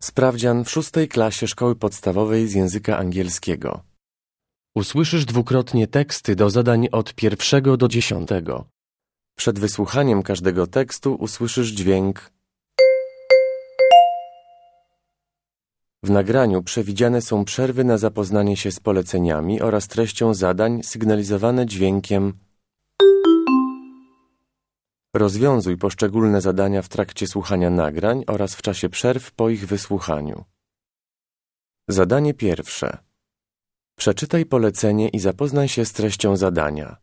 Sprawdzian w 6. klasie szkoły podstawowej z języka angielskiego. Usłyszysz dwukrotnie teksty do zadań od 1 do 10. Przed wysłuchaniem każdego tekstu usłyszysz dźwięk. W nagraniu przewidziane są przerwy na zapoznanie się z poleceniami oraz treścią zadań sygnalizowane dźwiękiem. Rozwiązuj poszczególne zadania w trakcie słuchania nagrań oraz w czasie przerw po ich wysłuchaniu. Zadanie pierwsze. Przeczytaj polecenie i zapoznaj się z treścią zadania.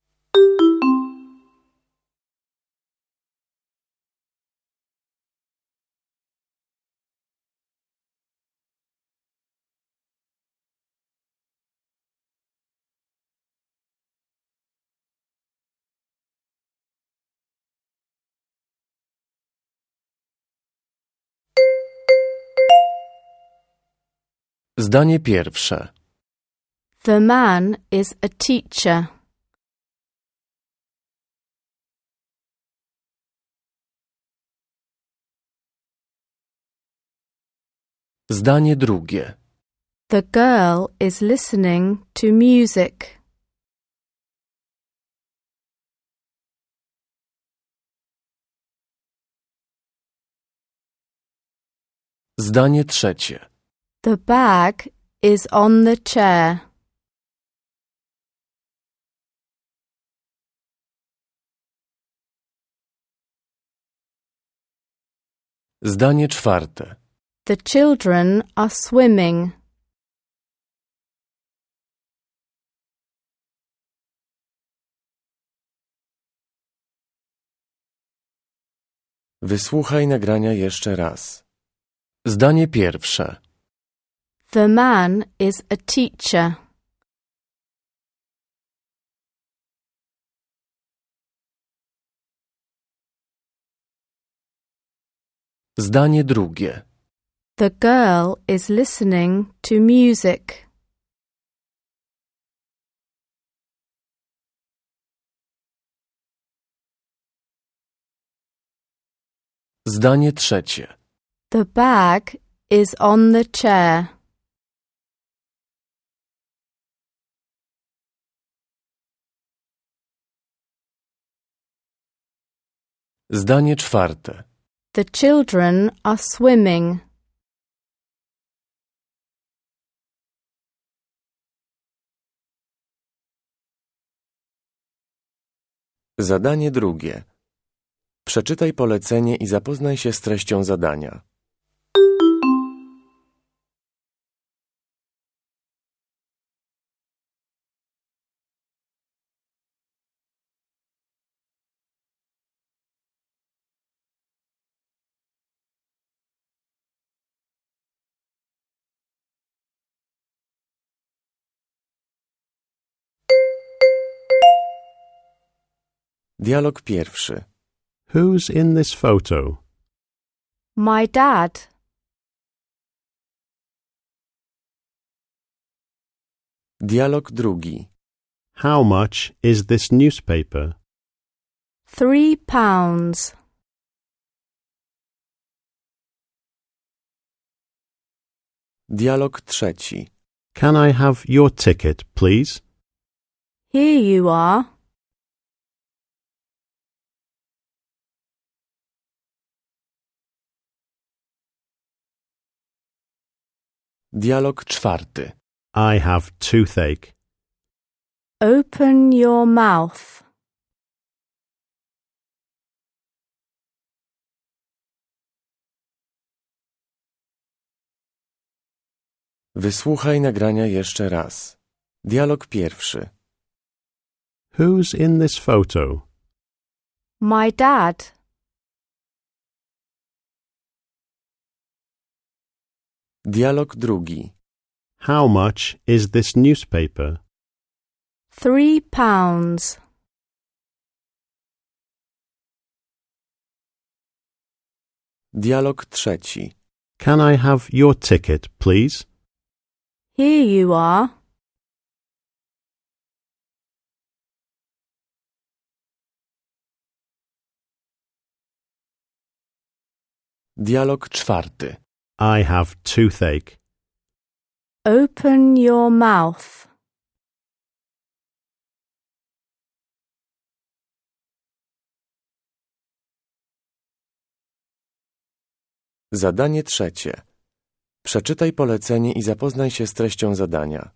Zdanie pierwsze. The man is a teacher. Zdanie drugie. The girl is listening to music. Zdanie trzecie. The bag is on the chair. Zdanie czwarte. The children are swimming. Wysłuchaj nagrania jeszcze raz. Zdanie pierwsze. The man is a teacher. Zdanie drugie. The girl is listening to music. Zdanie trzecie. The bag is on the chair. Zdanie czwarte. The children are swimming. Zadanie drugie. Przeczytaj polecenie i zapoznaj się z treścią zadania. Dialog pierwszy. Who's in this photo? My dad. Dialog drugi. How much is this newspaper? £3. Dialog trzeci. Can I have your ticket, please? Here you are. Dialog czwarty. I have toothache. Open your mouth. Wysłuchaj nagrania jeszcze raz. Dialog pierwszy. Who's in this photo? My dad. Dialog drugi. How much is this newspaper? £3. Dialog trzeci. Can I have your ticket, please? Here you are. Dialog czwarty. I have toothache. Open your mouth. Zadanie trzecie. Przeczytaj polecenie i zapoznaj się z treścią zadania.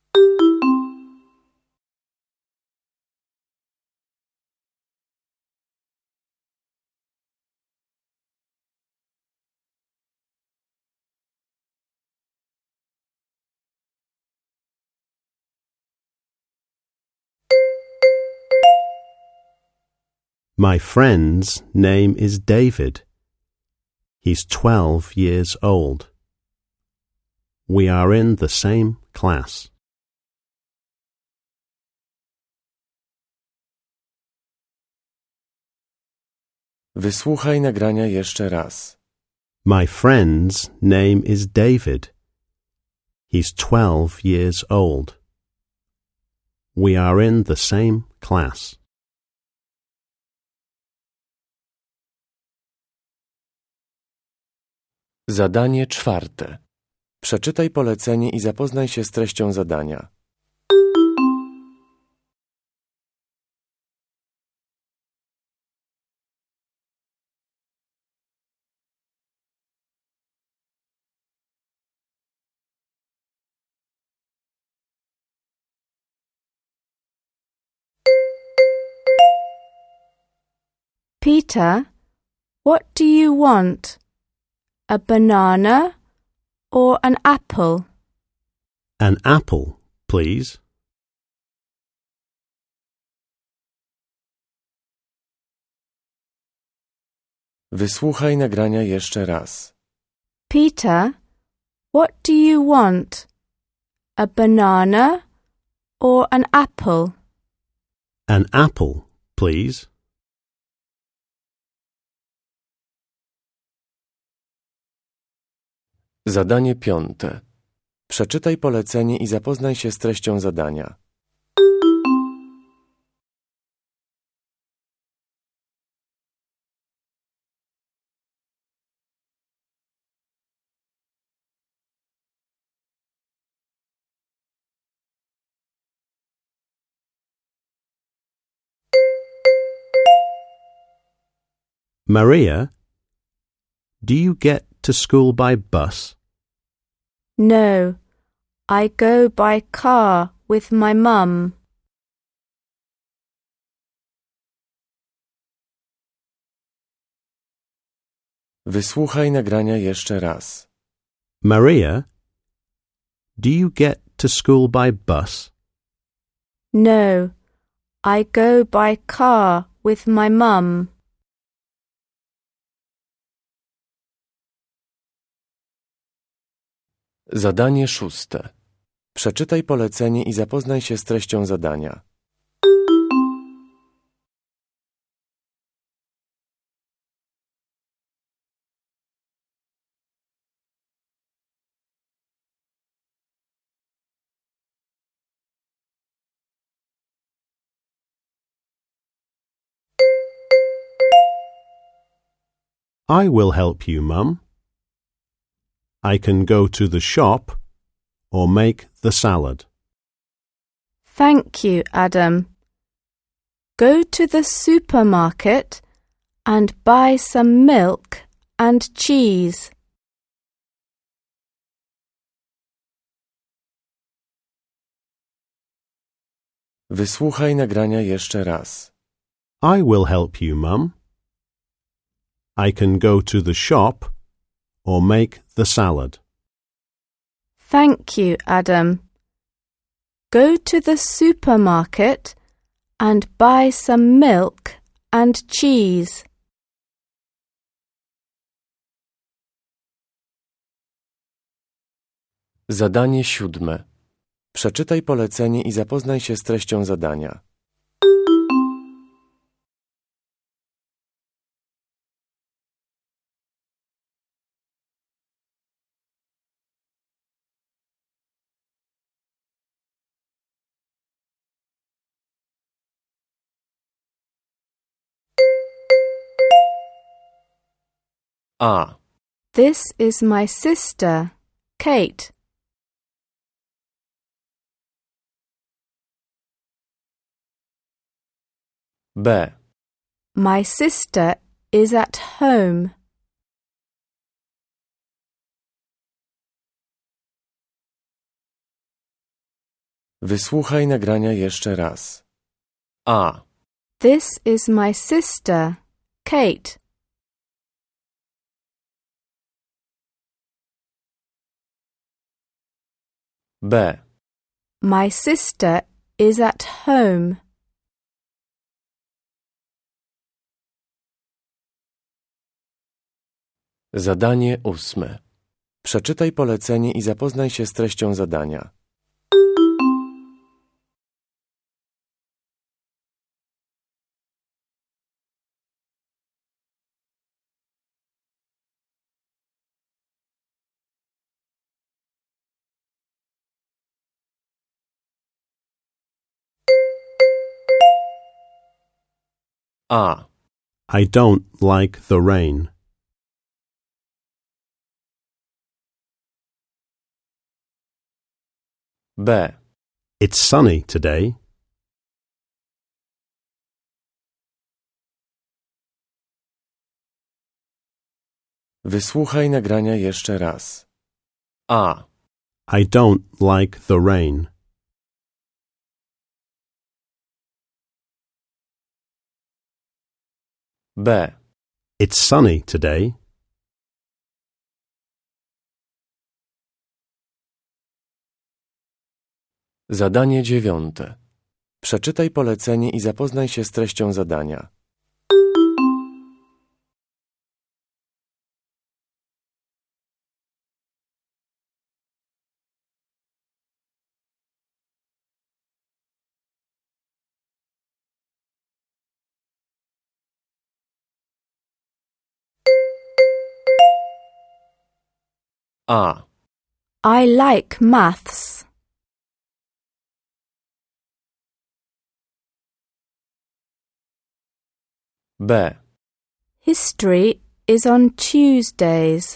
My friend's name is David. He's 12 years old. We are in the same class. Wysłuchaj nagrania jeszcze raz. My friend's name is David. He's 12 years old. We are in the same class. Zadanie czwarte. Przeczytaj polecenie i zapoznaj się z treścią zadania. Peter, what do you want? A banana or an apple? An apple, please. Wysłuchaj nagrania jeszcze raz. Peter, what do you want? A banana or an apple? An apple, please. Zadanie piąte. Przeczytaj polecenie i zapoznaj się z treścią zadania. Maria, do you get to school by bus? No, I go by car with my mum. Wysłuchaj nagrania jeszcze raz. Maria, do you get to school by bus? No, I go by car with my mum. Zadanie szóste. Przeczytaj polecenie i zapoznaj się z treścią zadania. I will help you, Mum. I can go to the shop or make the salad. Thank you, Adam. Go to the supermarket and buy some milk and cheese. Wysłuchaj nagrania jeszcze raz. I will help you, Mum. I can go to the shop or make the salad. Thank you, Adam. Go to the supermarket and buy some milk and cheese. Zadanie siódme. Przeczytaj polecenie i zapoznaj się z treścią zadania. A. This is my sister, Kate. B. My sister is at home. Wysłuchaj nagrania jeszcze raz. A. This is my sister, Kate. B. My sister is at home. Zadanie 8. Przeczytaj polecenie i zapoznaj się z treścią zadania. A. I don't like the rain. B. It's sunny today. Wysłuchaj nagrania jeszcze raz. A. I don't like the rain. B. It's sunny today. Zadanie 9. Przeczytaj polecenie i zapoznaj się z treścią zadania. A. I like maths. B. History is on Tuesdays.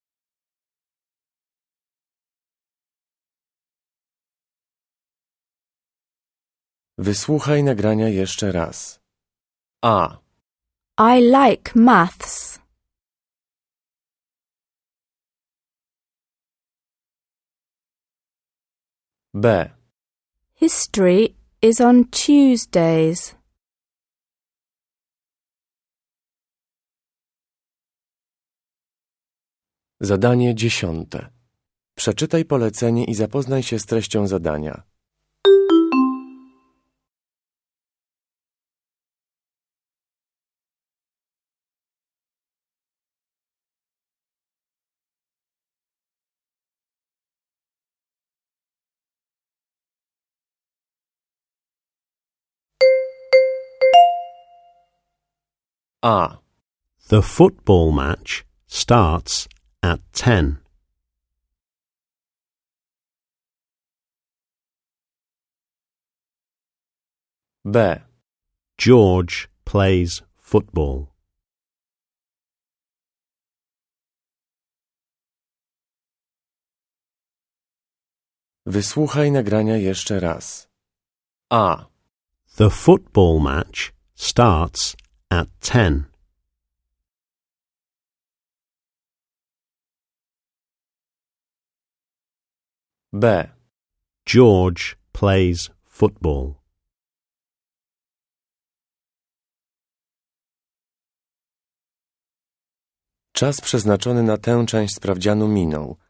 Wysłuchaj nagrania jeszcze raz. A. I like maths. B. History is on Tuesdays. Zadanie 10. Przeczytaj polecenie i zapoznaj się z treścią zadania. A. The football match starts at 10. B. George plays football. Wysłuchaj nagrania jeszcze raz. A. The football match starts at 10. B. George plays football. Czas przeznaczony na tę część sprawdzianu minął.